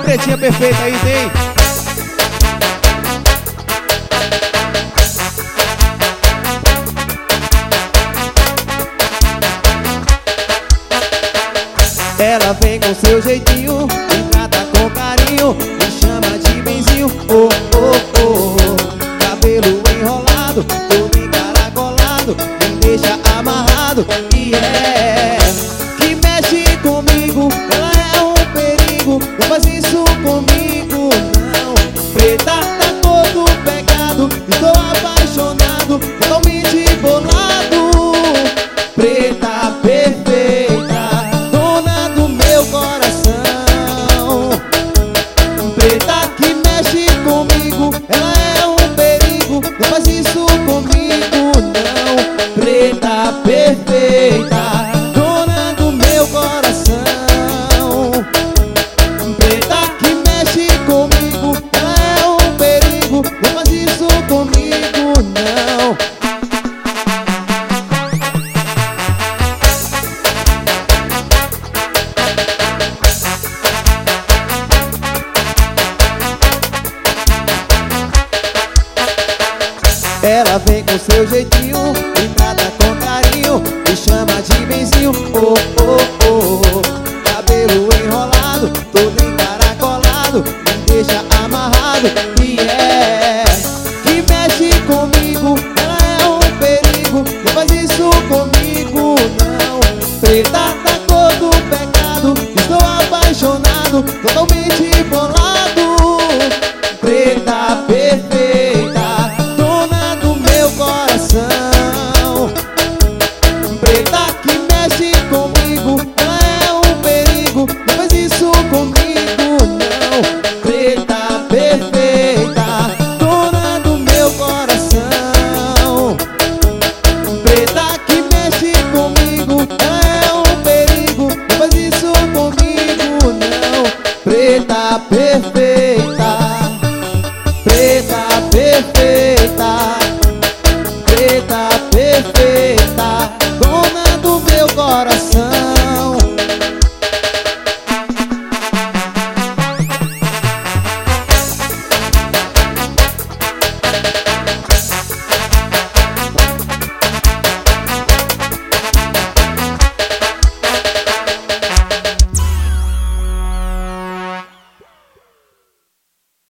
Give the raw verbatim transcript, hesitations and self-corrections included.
pretinha perfeita aí, tem? Ela vem com seu jeitinho, me trata com carinho, me chama de benzinho, oh, oh, oh. Cabelo enrolado, todo encaracolado, me deixa amarrado, e é que mexe comigo, ela é um perigo, não faz isso comigo, não. Preta da cor do pecado, estou apaixonado, totalmente bolado. Preta perfeita, dona do meu coração. Preta que mexe comigo, ela é um perigo, não faz isso comigo, não. Preta perfeita, dona do meu coração. Preta que mexe comigo, ela é um perigo, não faz isso comigo, não. Ela vem com seu jeitinho, me trata com carinho, me chama de benzinho, oh, oh, oh. Cabelo enrolado, todo encaracolado, me deixa amarrado, e é que mexe comigo, ela é um perigo, não faz isso comigo, não. Preta da cor do pecado, estou apaixonado, totalmente bolado.